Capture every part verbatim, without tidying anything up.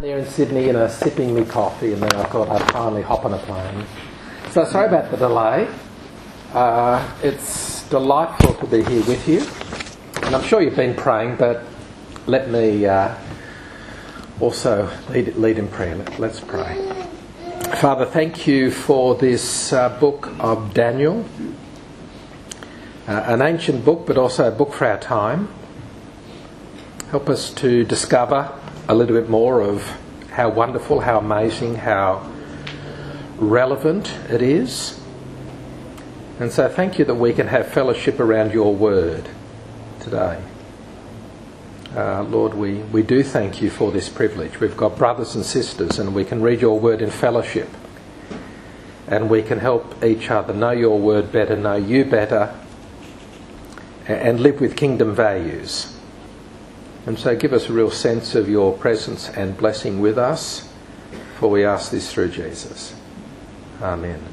There in Sydney, you know, sipping me coffee, and then I thought I'd finally hop on a plane. So sorry about the delay. Uh, it's delightful to be here with you, and I'm sure you've been praying, but let me uh, also lead, lead in prayer. Let, let's pray. Father, thank you for this uh, book of Daniel, uh, an ancient book, but also a book for our time. Help us to discover a little bit more of how wonderful, how amazing, how relevant it is. And so thank you that we can have fellowship around your word today. Uh, Lord, we, we do thank you for this privilege. We've got brothers and sisters, and we can read your word in fellowship. And we can help each other know your word better, know you better, and live with kingdom values. And so give us a real sense of your presence and blessing with us, for we ask this through Jesus. Amen.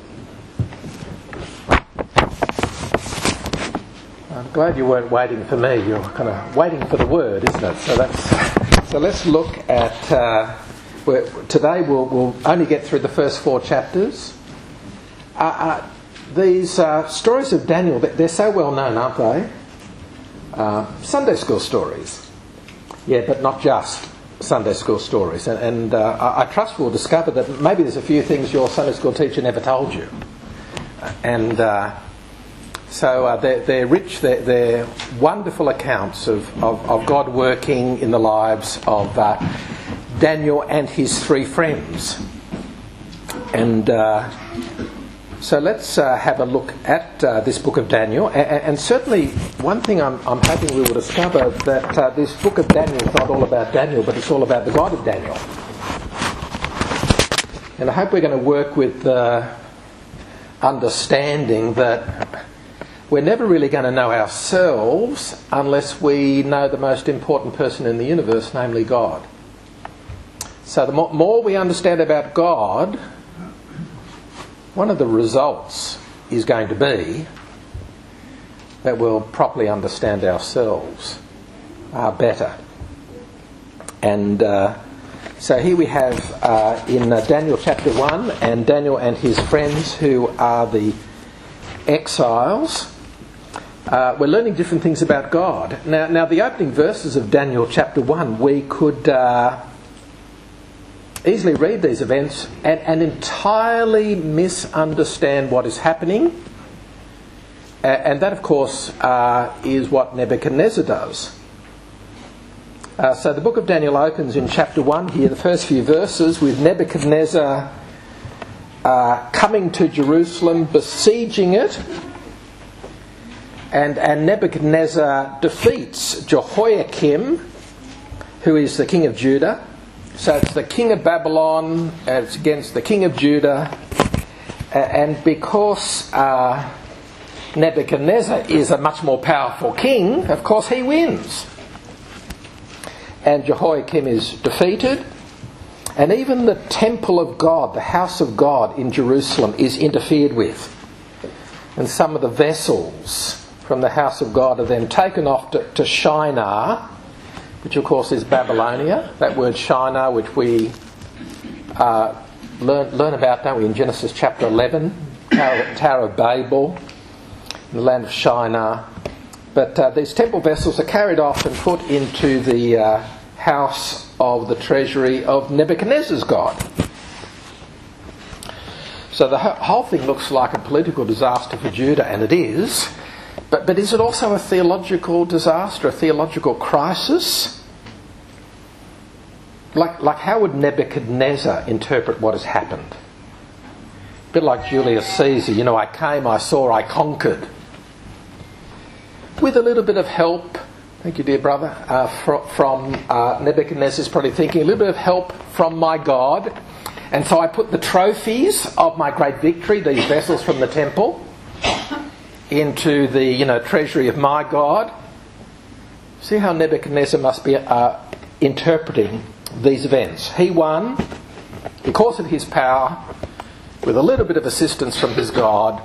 I'm glad you weren't waiting for me. You're kind of waiting for the word, isn't it? So that's so. Let's look at. Uh, where, today we'll, we'll only get through the first four chapters. Uh, uh, these uh, stories of Daniel, they're so well known, aren't they? Uh, Sunday school stories. Yeah, but not just Sunday school stories. And, and uh, I, I trust we'll discover that maybe there's a few things your Sunday school teacher never told you. And uh, so uh, they're, they're rich, they're, they're wonderful accounts of, of, of God working in the lives of uh, Daniel and his three friends. And uh, so let's uh, have a look at uh, this book of Daniel. And, and certainly one thing I'm, I'm hoping we will discover, that uh, this book of Daniel is not all about Daniel, but it's all about the God of Daniel. And I hope we're going to work with the understanding that we're never really going to know ourselves unless we know the most important person in the universe, namely God. So the more, more we understand about God, one of the results is going to be that we'll properly understand ourselves uh, better. And uh, so here we have uh, in uh, Daniel chapter one, and Daniel and his friends who are the exiles. Uh, we're learning different things about God. Now, now the opening verses of Daniel chapter one, we could uh, easily read these events and, and entirely misunderstand what is happening. Uh, and that, of course, uh, is what Nebuchadnezzar does. Uh, so the book of Daniel opens in chapter one here, the first few verses, with Nebuchadnezzar uh, coming to Jerusalem, besieging it. And, and Nebuchadnezzar defeats Jehoiakim, who is the king of Judah. So it's the king of Babylon, and it's against the king of Judah. And because uh, Nebuchadnezzar is a much more powerful king, of course he wins. And Jehoiakim is defeated. And even the temple of God, the house of God in Jerusalem, is interfered with. And some of the vessels from the house of God are then taken off to, to Shinar, which of course is Babylonia. That word Shinar, which we uh, learn, learn about, don't we, in Genesis chapter eleven, Tower, Tower of Babel, in the land of Shinar. But uh, these temple vessels are carried off and put into the uh, house of the treasury of Nebuchadnezzar's God. So the whole thing looks like a political disaster for Judah, and it is. But, but is it also a theological disaster, a theological crisis? Like, like how would Nebuchadnezzar interpret what has happened? A bit like Julius Caesar, you know, I came, I saw, I conquered. With a little bit of help, thank you dear brother, uh, from, from uh, Nebuchadnezzar's probably thinking, a little bit of help from my God. And so I put the trophies of my great victory, these vessels from the temple, into the, you know, treasury of my God. See how Nebuchadnezzar must be uh, interpreting these events. He won because of his power, with a little bit of assistance from his God.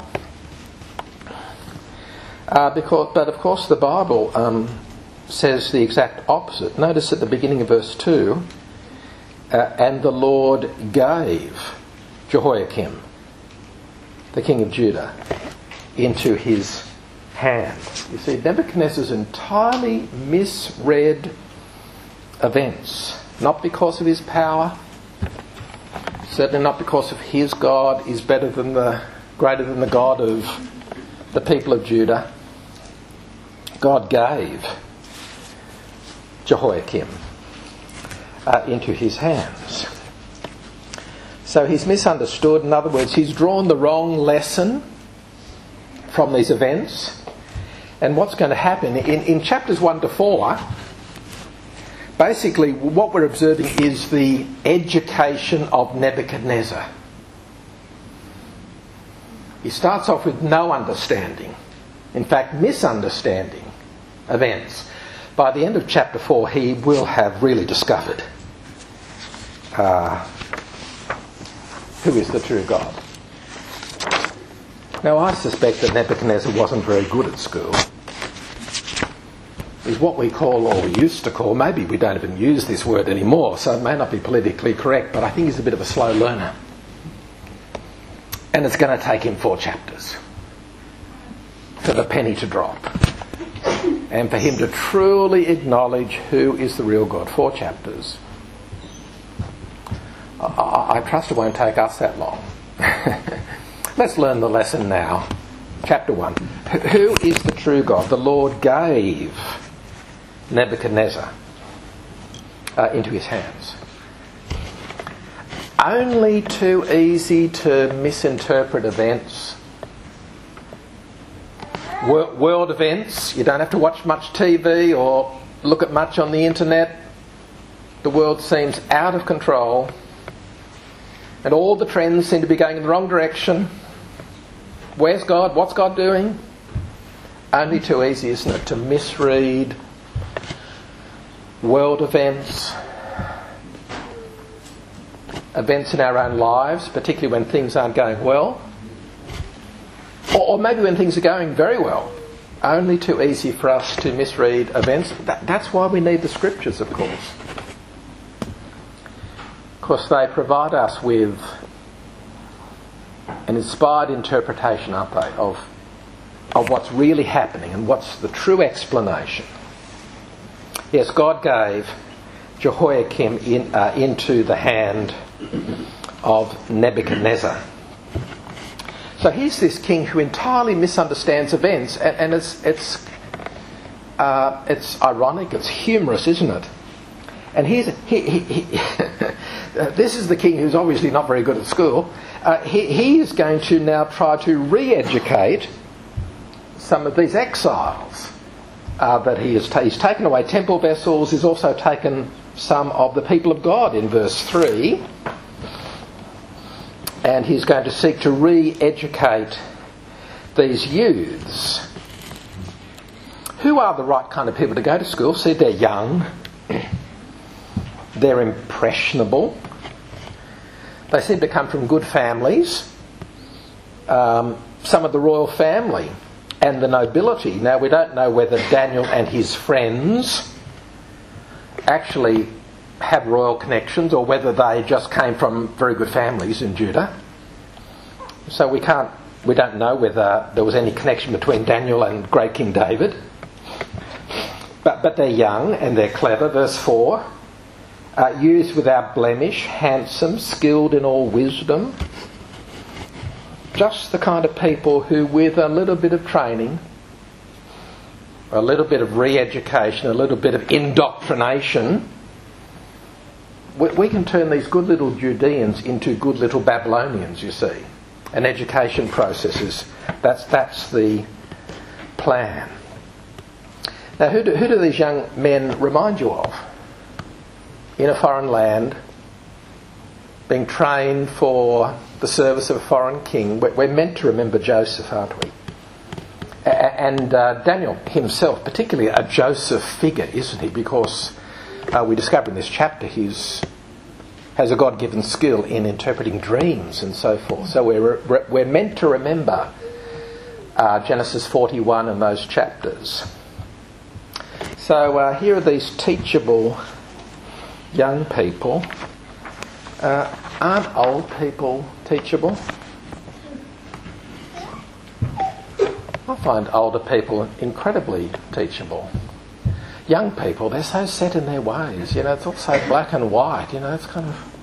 Uh, because, but of course the Bible um, says the exact opposite. Notice at the beginning of verse two, uh, and the Lord gave Jehoiakim, the king of Judah, into his hand. You see, Nebuchadnezzar's entirely misread events, not because of his power, certainly not because of his God is better than the, greater than the God of the people of Judah. God gave Jehoiakim uh, into his hands. So he's misunderstood. In other words, he's drawn the wrong lesson from these events. And what's going to happen in, in chapters one to four, basically what we're observing is the education of Nebuchadnezzar. He starts off with no understanding, in fact misunderstanding events. By the end of chapter four he will have really discovered uh, who is the true God. Now I suspect that Nebuchadnezzar wasn't very good at school. He's what we call, or we used to call, maybe we don't even use this word anymore, so it may not be politically correct, but I think he's a bit of a slow learner. And it's going to take him four chapters for the penny to drop and for him to truly acknowledge who is the real God. Four chapters. I, I, I trust it won't take us that long. Let's learn the lesson now. Chapter one. Who is the true God? The Lord gave Nebuchadnezzar uh, into his hands. Only too easy to misinterpret events. Wor- world events. You don't have to watch much T V or look at much on the internet. The world seems out of control and all the trends seem to be going in the wrong direction. Where's God? What's God doing? Only too easy, isn't it, to misread world events, events in our own lives, particularly when things aren't going well, or, or maybe when things are going very well. Only too easy for us to misread events. That, that's why we need the scriptures, of course. Of course, they provide us with an inspired interpretation, aren't they, of, of what's really happening and what's the true explanation. Yes, God gave Jehoiakim in, uh, into the hand of Nebuchadnezzar. So here's this king who entirely misunderstands events, and, and it's it's uh, it's ironic, it's humorous, isn't it? And here's he, he, he this is the king who's obviously not very good at school. Uh, he, he is going to now try to re-educate some of these exiles uh, that he has ta- he's taken away temple vessels. He's also taken some of the people of God in verse three, and he's going to seek to re-educate these youths. Who are the right kind of people to go to school? See, they're young, they're impressionable, they seem to come from good families, um, some of the royal family and the nobility. Now, we don't know whether Daniel and his friends actually had royal connections or whether they just came from very good families in Judah. So we can't, we don't know whether there was any connection between Daniel and great King David. But, but they're young and they're clever. Verse four. Uh, youths without blemish, handsome, skilled in all wisdom. Just the kind of people who, with a little bit of training, a little bit of re-education, a little bit of indoctrination, we, we can turn these good little Judeans into good little Babylonians, you see. And education processes, that's, that's the plan. Now, who do, who do these young men remind you of? In a foreign land, being trained for the service of a foreign king. We're meant to remember Joseph, aren't we? And uh, Daniel himself, particularly a Joseph figure, isn't he? Because uh, we discover in this chapter he's has a God-given skill in interpreting dreams and so forth. So we're we're meant to remember uh, Genesis forty-one and those chapters. So uh, here are these teachable young people Uh, aren't old people teachable? I find older people incredibly teachable. Young people, they're so set in their ways, you know, it's all so black and white, you know, it's kind of...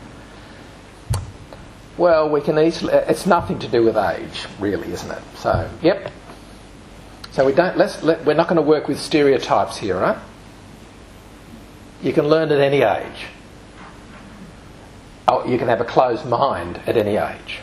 Well, we can easily... It's nothing to do with age, really, isn't it? So, yep. So we don't... Let's, let, we're not going to work with stereotypes here, right? You can learn at any age. Oh, you can have a closed mind at any age.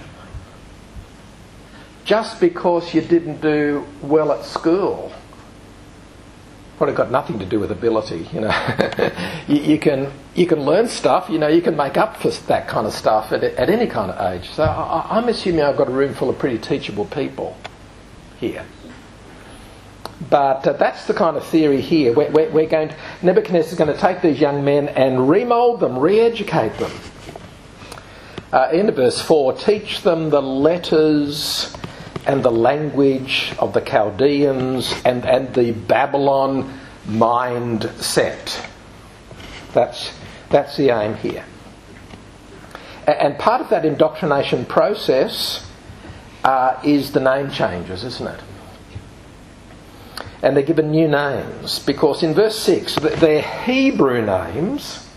Just because you didn't do well at school, probably got nothing to do with ability, you know. you, you can you can learn stuff, you know, you can make up for that kind of stuff at, at any kind of age. So I, I'm assuming I've got a room full of pretty teachable people here. But uh, that's the kind of theory here. We're, we're, we're going to, Nebuchadnezzar is going to take these young men and remould them, re-educate them. Uh, in verse four, teach them the letters and the language of the Chaldeans and, and the Babylon mindset. That's, that's the aim here. And part of that indoctrination process uh, is the name changes, isn't it? And they're given new names because in verse six, their Hebrew names,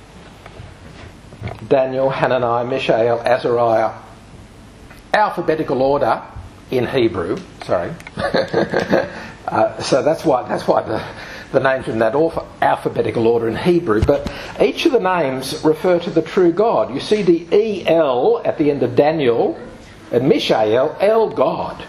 Daniel, Hananiah, Mishael, Azariah, alphabetical order in Hebrew, sorry. uh, so that's why that's why the, the names are in that alphabetical order in Hebrew. But each of the names refer to the true God. You see the E L at the end of Daniel and Mishael, El, God.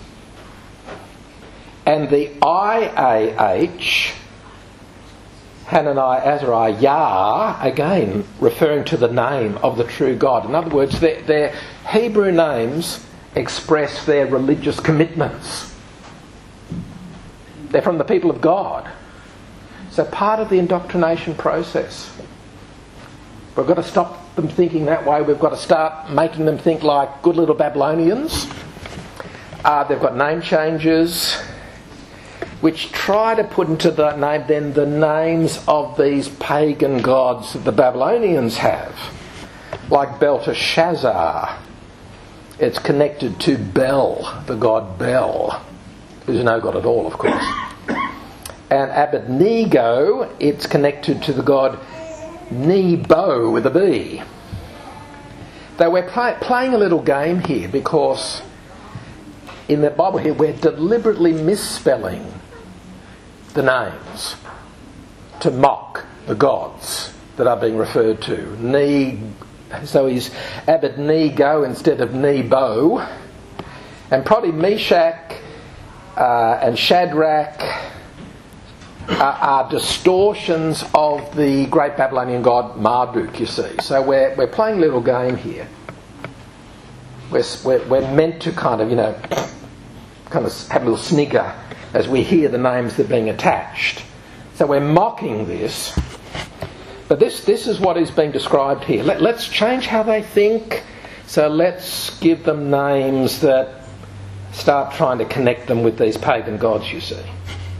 And the I A H, Hananiah, Azariah, Yah, again referring to the name of the true God. In other words, their, their Hebrew names express their religious commitments. They're from the people of God. So part of the indoctrination process. We've got to stop them thinking that way. We've got to start making them think like good little Babylonians. Uh, they've got name changes which try to put into the name then the names of these pagan gods that the Babylonians have. Like Belteshazzar. It's connected to Bel, the god Bel, who's no god at all, of course. And Abednego, it's connected to the god Nebo with a B. Though we're play, playing a little game here because in the Bible here we're deliberately misspelling the names to mock the gods that are being referred to. Ne, so he's Abednego instead of Nebo. And probably Meshach uh, and Shadrach are, are distortions of the great Babylonian god Marduk, you see. So we're we're playing a little game here. We're, we're, we're meant to kind of, you know, kind of have a little snigger as we hear the names that are being attached. So we're mocking this. But this, this is what is being described here. Let, let's change how they think. So let's give them names that start trying to connect them with these pagan gods, you see.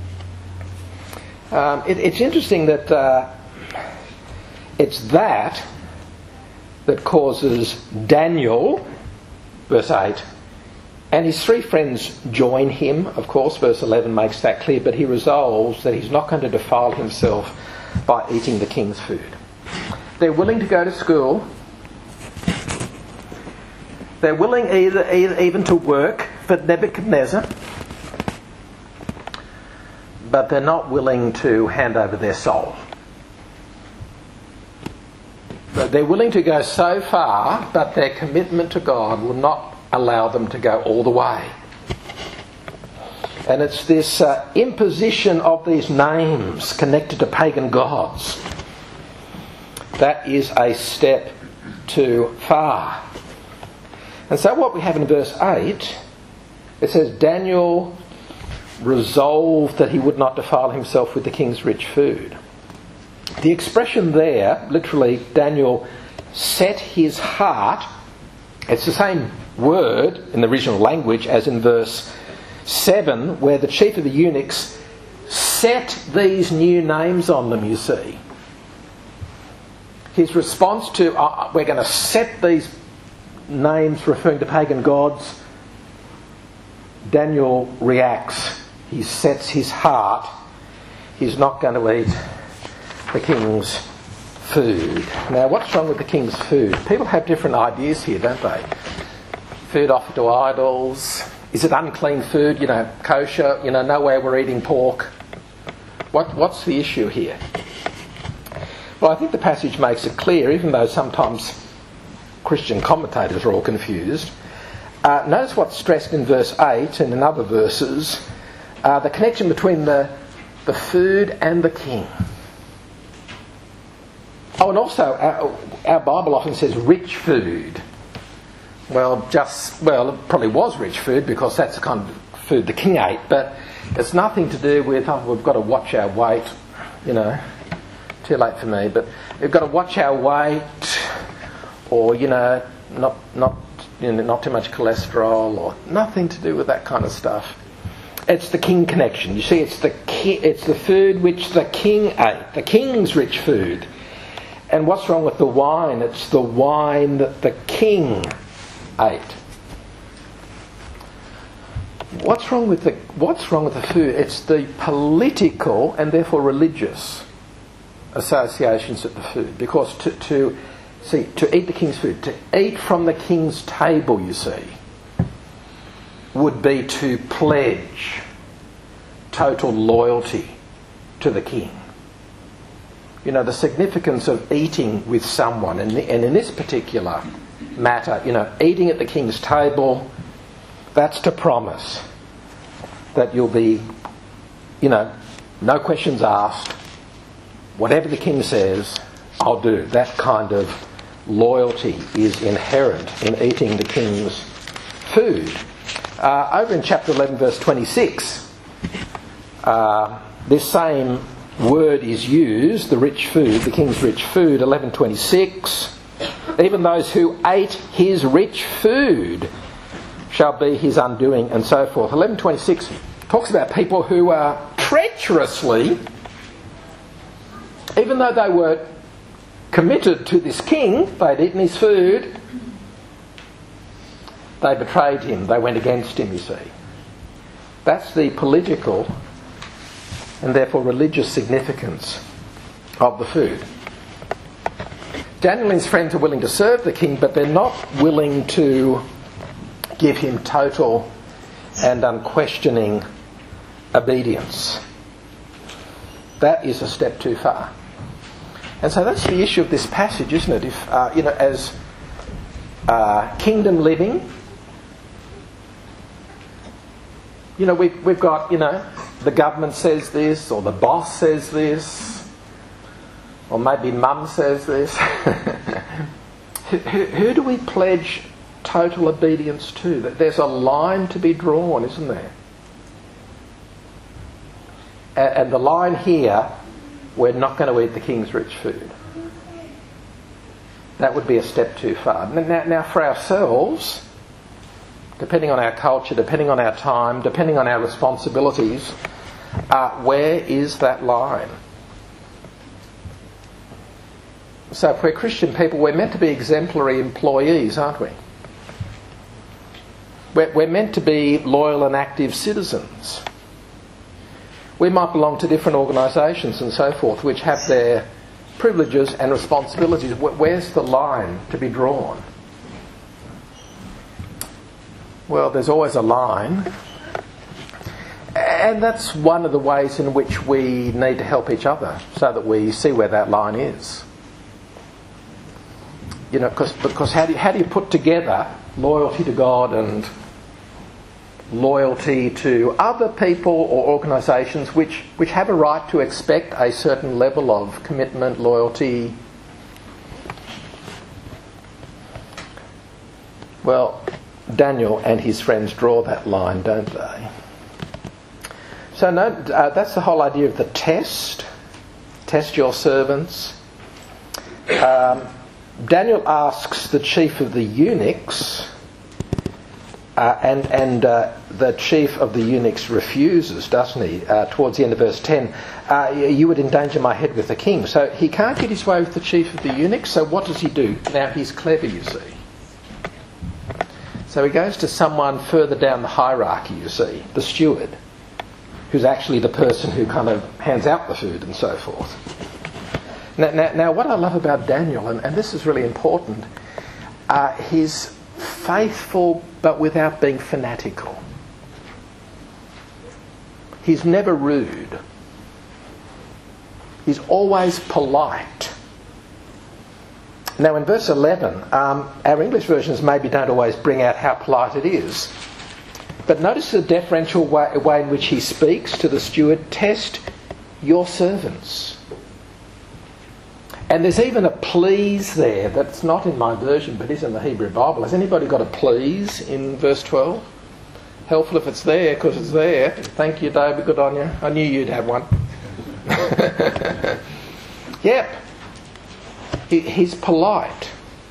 Um, it, it's interesting that uh, it's that that causes Daniel, verse eight, and his three friends join him, of course, verse eleven makes that clear, but he resolves that he's not going to defile himself by eating the king's food. They're willing to go to school. They're willing either, either even to work for Nebuchadnezzar, but they're not willing to hand over their soul. But they're willing to go so far, but their commitment to God will not allow them to go all the way. And it's this uh, imposition of these names connected to pagan gods that is a step too far. And so what we have in verse eight, it says Daniel resolved that he would not defile himself with the king's rich food. The expression there, literally, Daniel set his heart, it's the same word in the original language as in verse seven, where the chief of the eunuchs set these new names on them, you see. his response to, uh, we're going to set these names referring to pagan gods, Daniel reacts. He sets his heart. He's not going to eat the king's food. Now, what's wrong with the king's food? People have different ideas here, don't they? Food offered to idols. Is it unclean food? You know, kosher. You know, nowhere we're eating pork. What, what's the issue here? Well, I think the passage makes it clear, even though sometimes Christian commentators are all confused. Uh, notice what's stressed in verse eight and in other verses, uh, the connection between the, the food and the king. Oh, and also our, our Bible often says rich food. Well, just, well, it probably was rich food because that's the kind of food the king ate, but it's nothing to do with, oh, we've got to watch our weight, you know, too late for me, but we've got to watch our weight, or, you know, not, not, you know, not too much cholesterol, or nothing to do with that kind of stuff. It's the king connection. You see, it's the ki- it's the food which the king ate, the king's rich food. And what's wrong with the wine? It's the wine that the king ate. What's wrong with the what's wrong with the food? It's the political and therefore religious associations with the food. Because to, to see to eat the king's food, to eat from the king's table, you see, would be to pledge total loyalty to the king. You know, the significance of eating with someone, and, and in this particular matter, you know, eating at the king's table, that's to promise that you'll be, you know, no questions asked, whatever the king says, I'll do. That kind of loyalty is inherent in eating the king's food. Uh, over in chapter eleven, verse twenty-six, uh, this same word is used, the rich food, the king's rich food, eleven twenty-six. Even those who ate his rich food shall be his undoing, and so forth. eleven twenty-six talks about people who are treacherously, even though they were committed to this king, they'd eaten his food, they betrayed him, they went against him, you see. That's the political and therefore religious significance of the food. Daniel and his friends are willing to serve the king, but they're not willing to give him total and unquestioning obedience. That is a step too far. And so that's the issue of this passage, isn't it? If, uh, you know, as uh, kingdom living, you know, we've, we've got, you know, the government says this, or the boss says this, or maybe mum says this. who, who, who do we pledge total obedience to? There's a line to be drawn, isn't there? And, and the line here, we're not going to eat the king's rich food. That would be a step too far. Now, now for ourselves, depending on our culture, depending on our time, depending on our responsibilities, uh, where is that line? So if we're Christian people, we're meant to be exemplary employees, aren't we? We're, we're meant to be loyal and active citizens. We might belong to different organisations and so forth, which have their privileges and responsibilities. Where's the line to be drawn? Well, there's always a line. And that's one of the ways in which we need to help each other, so that we see where that line is. You know, cause, because how do you, how do you put together loyalty to God and loyalty to other people or organisations which, which have a right to expect a certain level of commitment, loyalty? Well, Daniel and his friends draw that line, don't they? So no, uh, that's the whole idea of the test. Test your servants. Um, Daniel asks the chief of the eunuchs, Uh, and and uh, the chief of the eunuchs refuses, doesn't he? Uh, towards the end of verse ten, uh, you would endanger my head with the king. So he can't get his way with the chief of the eunuchs, so what does he do? Now he's clever, you see. So he goes to someone further down the hierarchy, you see, the steward, who's actually the person who kind of hands out the food and so forth. Now, now, now what I love about Daniel, and, and this is really important, uh, he's faithful but without being fanatical. He's never rude. He's always polite. Now in verse eleven, um, our English versions maybe don't always bring out how polite it is. But notice the deferential way, way in which he speaks to the steward. Test your servants. And there's even a please there that's not in my version but is in the Hebrew Bible. Has anybody got a please in verse twelve? Helpful if it's there, because it's there. Thank you, David. Good on you. I knew you'd have one. Yep. He, he's polite.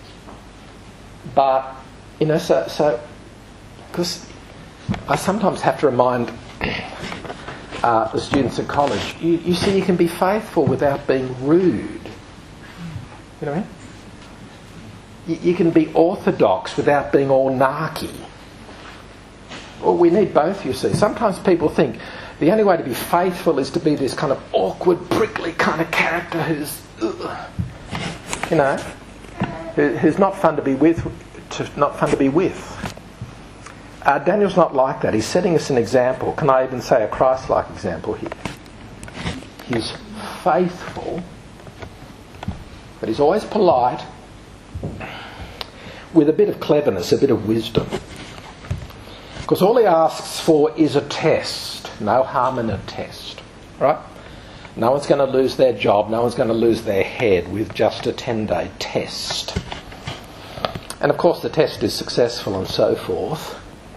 But, you know, so, so, because I sometimes have to remind uh, the students at college, you, you see, you can be faithful without being rude. You know what I mean? You, you can be orthodox without being all narky. Well, we need both, you see. Sometimes people think the only way to be faithful is to be this kind of awkward, prickly kind of character who's, ugh, you know, who, who's not fun to be with, to, not fun to be with. Uh, Daniel's not like that. He's setting us an example. Can I even say a Christ-like example here? He's faithful, but he's always polite, with a bit of cleverness, a bit of wisdom. Because all he asks for is a test. No harm in a test. Right? No one's going to lose their job. No one's going to lose their head with just a ten-day test. And of course the test is successful and so forth.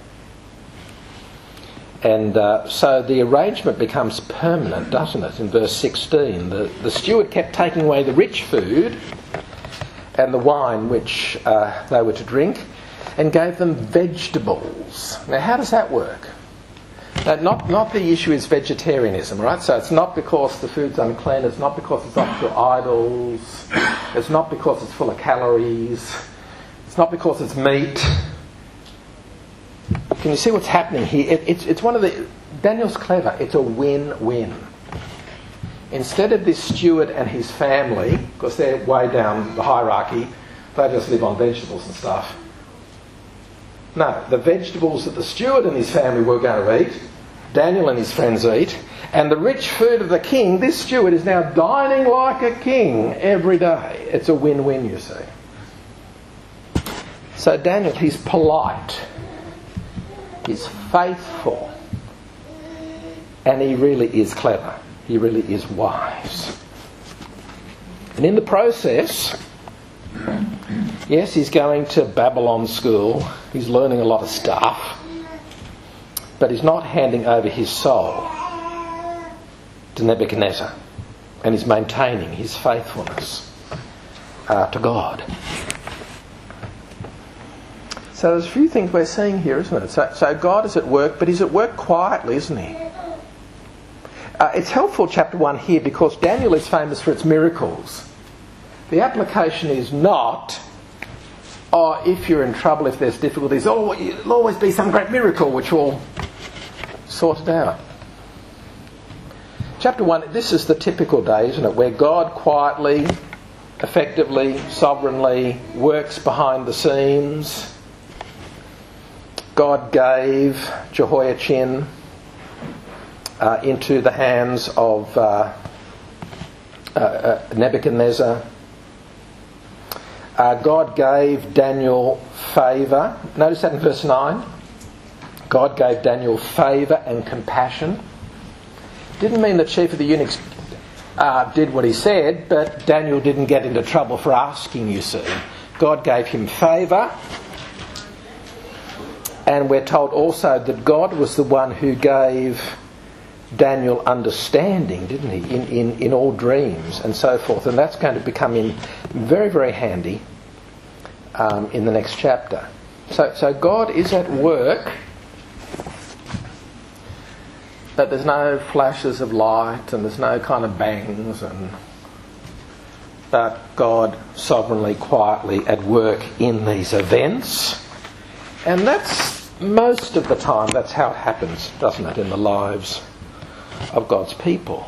And uh, so the arrangement becomes permanent, doesn't it? In verse sixteen, the, the steward kept taking away the rich food and the wine which uh, they were to drink, and gave them vegetables. Now, how does that work? Now, not, not the issue is vegetarianism, right? So it's not because the food's unclean, it's not because it's off to idols, it's not because it's full of calories, it's not because it's meat. Can you see what's happening here? It, it's, it's one of the... Daniel's clever. It's a win-win. Instead of this steward and his family, because they're way down the hierarchy, they just live on vegetables and stuff. No, the vegetables that the steward and his family were going to eat, Daniel and his friends eat, and the rich food of the king, this steward is now dining like a king every day. It's a win-win, you see. So Daniel, he's polite. He's faithful, and he really is clever. He really is wise. And in the process, yes, he's going to Babylon school, he's learning a lot of stuff, but he's not handing over his soul to Nebuchadnezzar, and he's maintaining his faithfulness uh, to God. So there's a few things we're seeing here, isn't it? So, so God is at work, but he's at work quietly, isn't he? Uh, it's helpful, chapter one here, because Daniel is famous for its miracles. The application is not, oh, if you're in trouble, if there's difficulties, oh, there'll always be some great miracle which will sort it out. Chapter one, this is the typical day, isn't it, where God quietly, effectively, sovereignly works behind the scenes. God gave Jehoiachin uh, into the hands of uh, uh, uh, Nebuchadnezzar. Uh, God gave Daniel favour. Notice that in verse nine. God gave Daniel favour and compassion. Didn't mean the chief of the eunuchs uh, did what he said, but Daniel didn't get into trouble for asking, you see. God gave him favour. And we're told also that God was the one who gave Daniel understanding, didn't he, in, in, in all dreams and so forth. And that's going to become in very, very handy um, in the next chapter. So, so God is at work, but there's no flashes of light and there's no kind of bangs, and but God sovereignly, quietly at work in these events. And that's most of the time, that's how it happens, doesn't it, in the lives of God's people.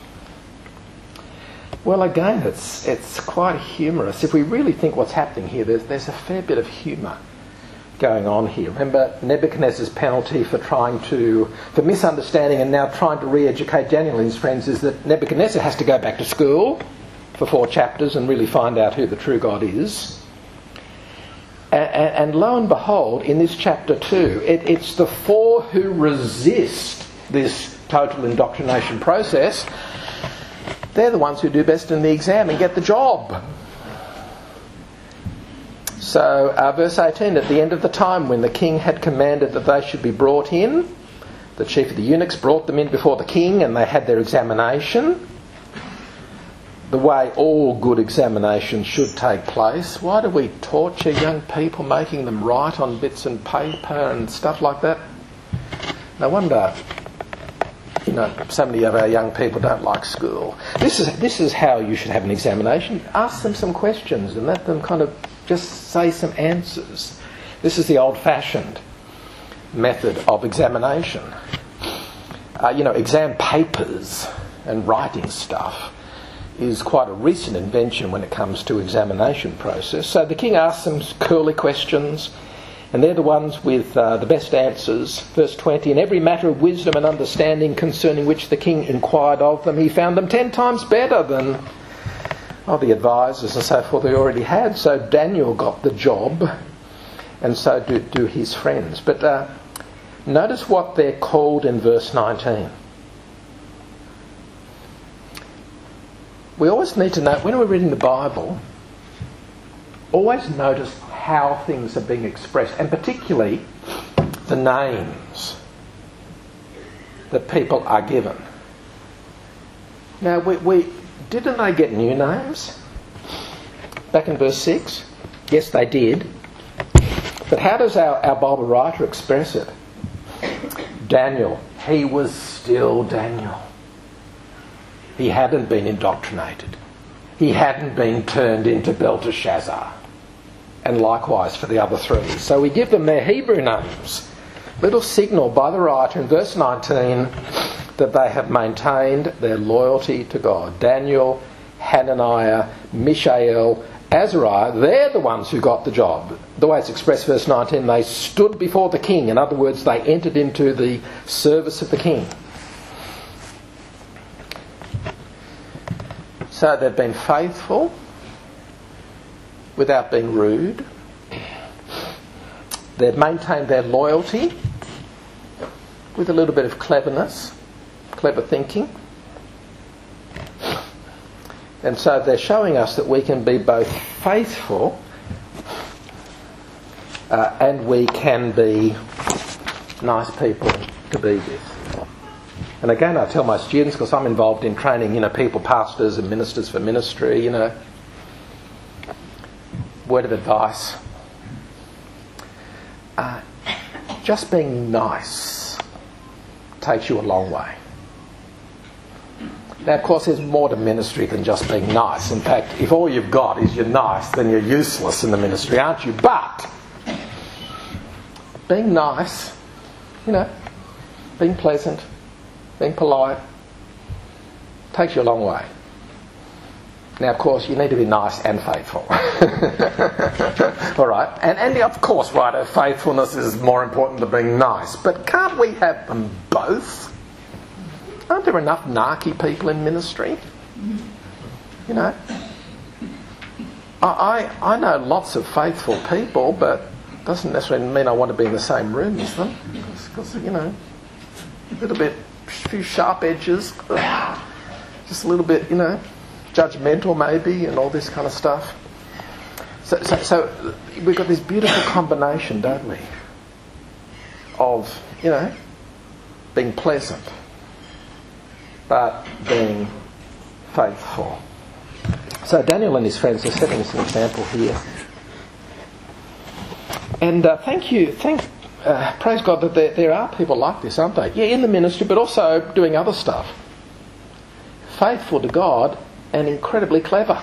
Well, again, it's it's quite humorous. If we really think what's happening here, there's, there's a fair bit of humour going on here. Remember Nebuchadnezzar's penalty for trying to, for misunderstanding and now trying to re-educate Daniel and his friends is that Nebuchadnezzar has to go back to school for four chapters and really find out who the true God is. And, and, and lo and behold, in this chapter two, it, it's the four who resist this total indoctrination process. They're the ones who do best in the exam and get the job. So, uh, verse eighteen, at the end of the time when the king had commanded that they should be brought in, the chief of the eunuchs brought them in before the king and they had their examination. The way all good examinations should take place. Why do we torture young people, making them write on bits and paper and stuff like that? No wonder, you know, so many of our young people don't like school. This is this is how you should have an examination. Ask them some questions and let them kind of just say some answers. This is the old-fashioned method of examination. Uh, you know, exam papers and writing stuff is quite a recent invention when it comes to examination process. So the king asks them curly questions, and they're the ones with uh, the best answers. Verse twenty, in every matter of wisdom and understanding concerning which the king inquired of them, he found them ten times better than oh, the advisors and so forth he already had. So Daniel got the job, and so do, do his friends. But uh, notice what they're called in verse nineteen. We always need to know, when we're reading the Bible, always notice how things are being expressed, and particularly the names that people are given. Now, we, we didn't they get new names? Back in verse six? Yes, they did. But how does our, our Bible writer express it? Daniel, he was still Daniel. He hadn't been indoctrinated. He hadn't been turned into Belteshazzar. And likewise for the other three. So we give them their Hebrew names. Little signal by the writer in verse nineteen that they have maintained their loyalty to God. Daniel, Hananiah, Mishael, Azariah, they're the ones who got the job. The way it's expressed, verse nineteen, they stood before the king. In other words, they entered into the service of the king. So they've been faithful without being rude. They've maintained their loyalty with a little bit of cleverness, clever thinking. And so they're showing us that we can be both faithful uh, and we can be nice people to be with. And again, I tell my students, because I'm involved in training, you know, people, pastors and ministers for ministry, you know, word of advice. Uh, just being nice takes you a long way. Now, of course, there's more to ministry than just being nice. In fact, if all you've got is you're nice, then you're useless in the ministry, aren't you? But being nice, you know, being pleasant, being polite, takes you a long way. Now, of course, you need to be nice and faithful. All right. And, and of course, right, faithfulness is more important than being nice. But can't we have them both? Aren't there enough narky people in ministry? You know, I, I, I know lots of faithful people, but it doesn't necessarily mean I want to be in the same room as them. Because, you know, a little bit, a few sharp edges, just a little bit, you know, judgmental maybe, and all this kind of stuff. So, so, so we've got this beautiful combination, don't we, of, you know, being pleasant, but being faithful. So Daniel and his friends are setting us an example here. And uh, thank you, thank, uh, praise God that there, there are people like this, aren't they? Yeah, in the ministry, but also doing other stuff. Faithful to God and incredibly clever.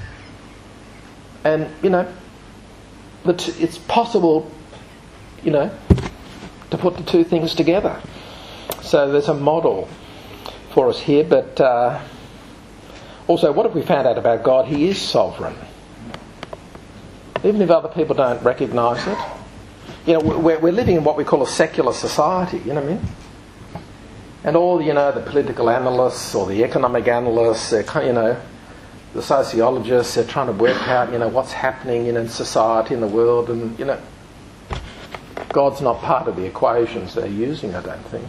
And, you know, the t- it's possible, you know, to put the two things together. So there's a model for us here, but uh, also what have we found out about God? He is sovereign. Even if other people don't recognise it. You know, we're, we're living in what we call a secular society, you know what I mean? And all, you know, the political analysts or the economic analysts, they're, you know, the sociologists, they're trying to work out, you know, what's happening in society, in the world, and, you know, God's not part of the equations they're using, I don't think.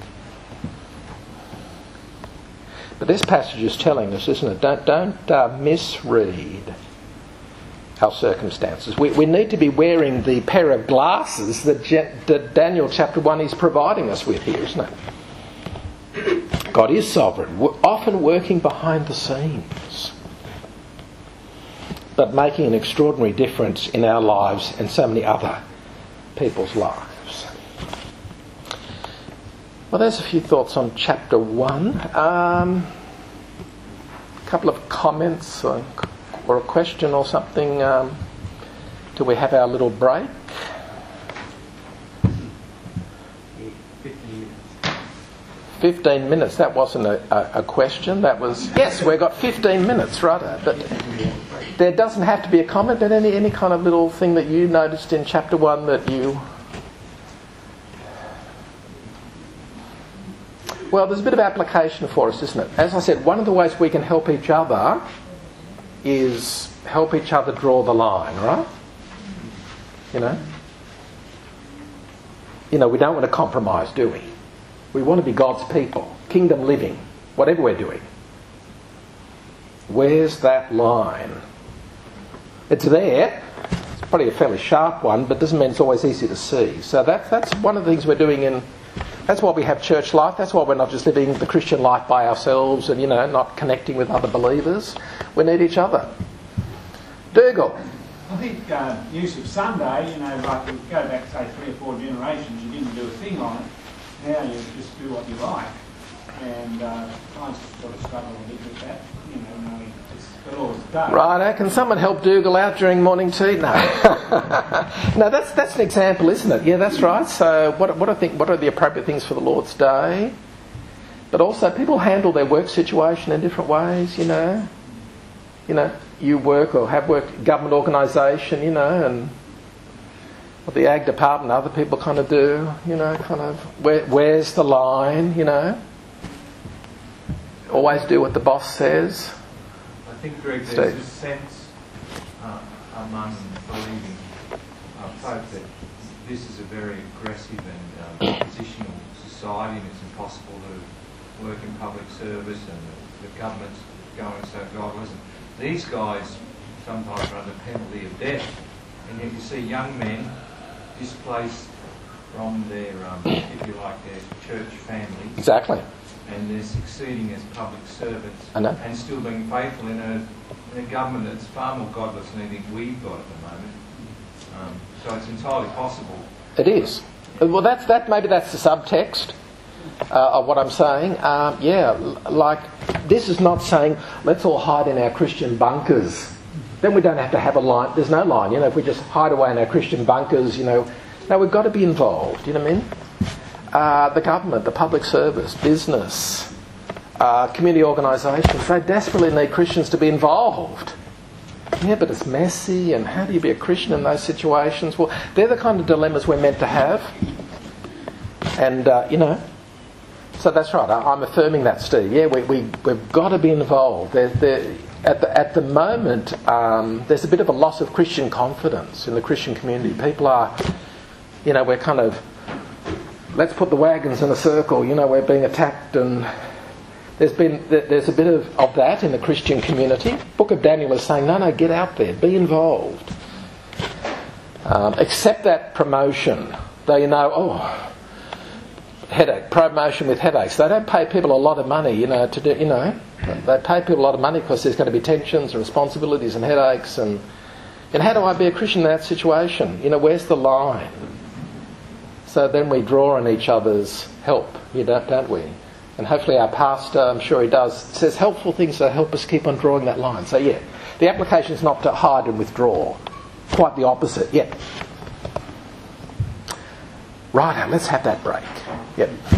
But this passage is telling us, isn't it? Don't, don't uh, misread our circumstances. We, we need to be wearing the pair of glasses that, Je- that Daniel chapter one is providing us with here, isn't it? God is sovereign, often working behind the scenes, but making an extraordinary difference in our lives and so many other people's lives. Well, there's a few thoughts on chapter one. Um, a couple of comments or, or a question or something. Um, do we have our little break? fifteen minutes. That wasn't a, a, a question. That was, yes, we've got fifteen minutes, right? But there doesn't have to be a comment, but any, any kind of little thing that you noticed in chapter one that you... Well, there's a bit of application for us, isn't it? As I said, one of the ways we can help each other is help each other draw the line, right? You know? You know, we don't want to compromise, do we? We want to be God's people, kingdom living, whatever we're doing. Where's that line? It's there. It's probably a fairly sharp one, but doesn't mean it's always easy to see. So that, that's one of the things we're doing in... That's why we have church life. That's why we're not just living the Christian life by ourselves and, you know, not connecting with other believers. We need each other. Dougal. I think uh, use of Sunday, you know, like we go back, say, three or four generations, you didn't do a thing on it. Now you just do what you like. And uh, I sort of struggle a bit with that, you know, knowing it's the Lord's day. Righto, can someone help Dougal out during morning tea? No. No, that's that's an example, isn't it? Yeah, that's right. So what what I think what are the appropriate things for the Lord's day? But also people handle their work situation in different ways, you know. You know, you work or have worked government organisation, you know, and what the ag department other people kind of do, you know, kind of where where's the line, you know? Always do what the boss says. I think, Greg, there's Steve. a sense uh, among believing uh, folk that this is a very aggressive and um, positional society, and it's impossible to work in public service, and the, the government's going so godless. And these guys sometimes are under penalty of death, and yet you see young men displaced from their, um, if you like, their church families. Exactly. And they're succeeding as public servants I know. and still being faithful in a, in a government that's far more godless than anything we've got at the moment. Um, so it's entirely possible. It is. Well, that's that. Maybe that's the subtext uh, of what I'm saying. Um, yeah, like this is not saying let's all hide in our Christian bunkers. Then we don't have to have a line. There's no line. You know, if we just hide away in our Christian bunkers, you know, no, we've got to be involved. You know what I mean? Uh, the government, the public service, business, uh, community organisations, they desperately need Christians to be involved. Yeah, but it's messy, and how do you be a Christian in those situations? Well, they're the kind of dilemmas we're meant to have. And, uh, you know, so that's right, I, I'm affirming that, Steve. Yeah, we, we, we've got to be involved. They're, they're, at, the, at the moment, um, there's a bit of a loss of Christian confidence in the Christian community. People are, you know, we're kind of... Let's put the wagons in a circle, you know, we're being attacked, and there's been there's a bit of, of that in the Christian community. Book of Daniel is saying, no, no, get out there, be involved. Um, accept that promotion. Though you know, oh, headache, promotion with headaches. They don't pay people a lot of money, you know, to do, you know, they pay people a lot of money because there's going to be tensions and responsibilities and headaches. And, and how do I be a Christian in that situation? You know, where's the line? so then we draw on each other's help, you don't, don't we? And hopefully our pastor, I'm sure he does, says helpful things that help us keep on drawing that line. So yeah, the application is not to hide and withdraw. Quite the opposite, yeah. Right, let's have that break. Yep.